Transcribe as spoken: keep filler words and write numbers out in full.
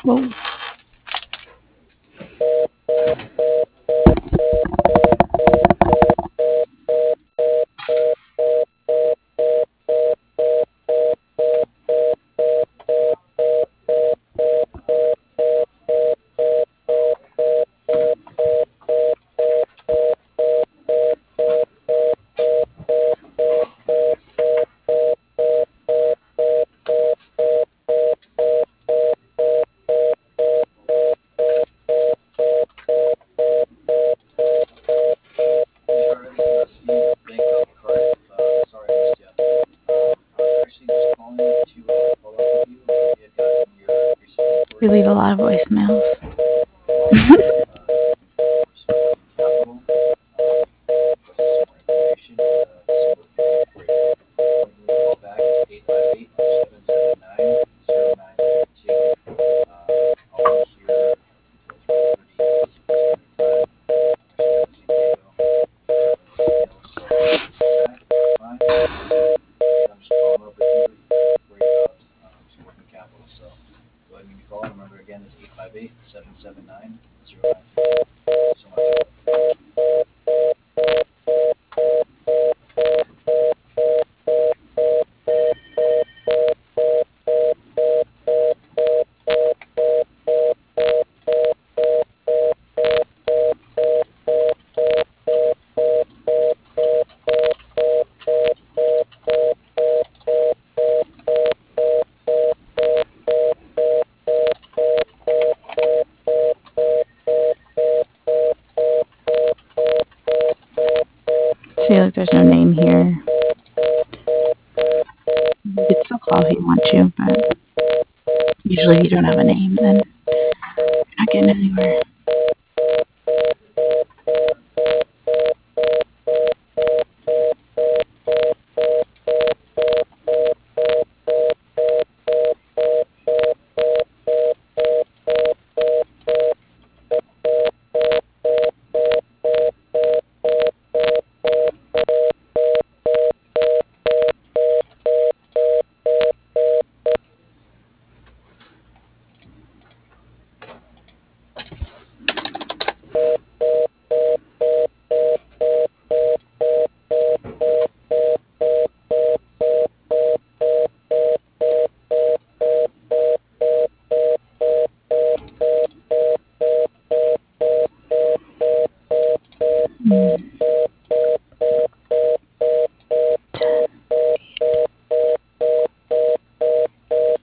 Whoa. We leave a lot of voicemails. See, like, there's no name here. You could still call if you want to, but usually if you don't have a name, then you're not getting anywhere.